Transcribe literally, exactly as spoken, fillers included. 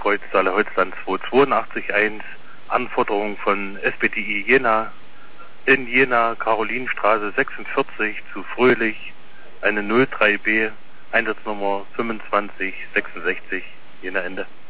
Kreuzsaale Holzland zwei zwei acht eins, Anforderung von S B T I Jena, in Jena, Karolinenstraße sechsundvierzig zu Fröhlich, eine null drei B, Einsatznummer fünfundzwanzig sechsundsechzig, Jena Ende.